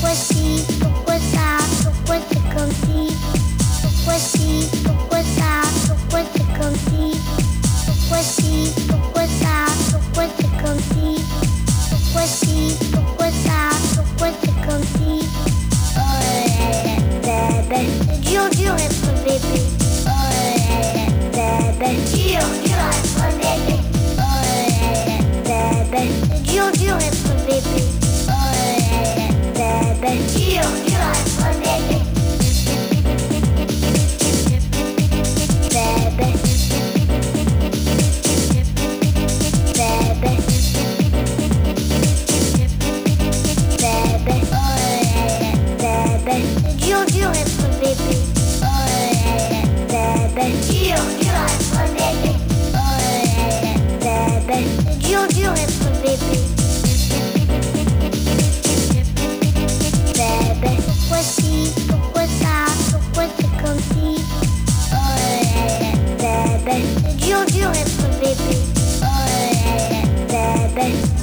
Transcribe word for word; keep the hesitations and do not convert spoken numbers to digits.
Pourquoi si, pourquoi ça, pourquoi c'est comme si? Pourquoi si, pourquoi ça, pourquoi c'est comme si? Pourquoi si, pourquoi ça, pourquoi c'est comme si? Pourquoi si, pourquoi ça, pourquoi c'est comme si? Oh là là, bébé, c'est dur, dur être bébé. Oh là là, bébé, dur, dur être bébé. Oh là là, bébé, c'est dur, dur être bébé. Oh là là, bébé, dur, dur être bébé. Bébé. Bébé. Bébé. Oh là là, bébé. C'est dur, dur être bébé. Oh là là, bébé. Dur, dur être bébé. Oh là là, bébé. C'est dur, dur être bébé. Bébé. Pourquoi si, pourquoi ça, pourquoi c'est comme si? Oh là là, bébé. C'est dur, dur être bébé. Oh là là, bébé.